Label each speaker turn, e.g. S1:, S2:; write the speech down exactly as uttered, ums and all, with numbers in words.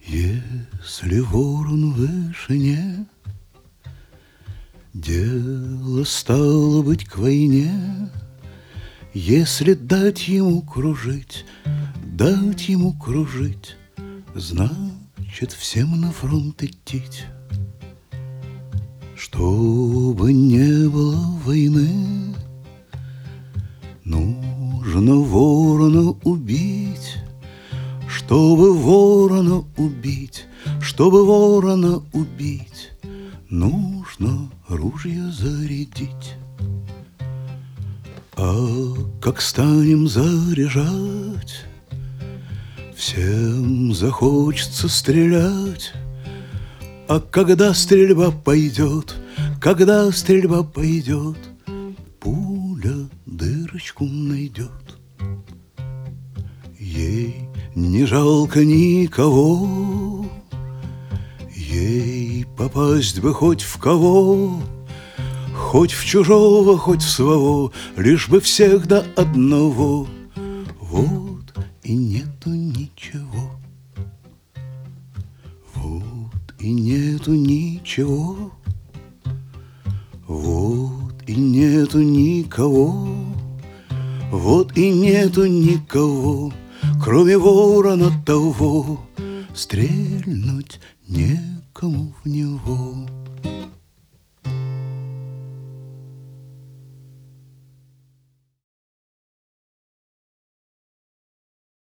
S1: Если ворон в вышине, дело стало быть к войне. Если дать ему кружить, дать ему кружить, значит, всем на фронт идти. Чтобы не было войны, нужно ворона убить. Чтобы ворона убить, чтобы ворона убить, нужно ружье зарядить. А как станем заряжать, всем захочется стрелять. А когда стрельба пойдет, когда стрельба пойдет, пуля дырочку найдет. Ей не жалко никого, ей попасть бы хоть в кого, хоть в чужого, хоть в своего, лишь бы всех до одного. Вот и нету ничего, вот и нету ничего, вот и нету никого, вот и нету никого, кроме ворона того, стрельнуть некому в него.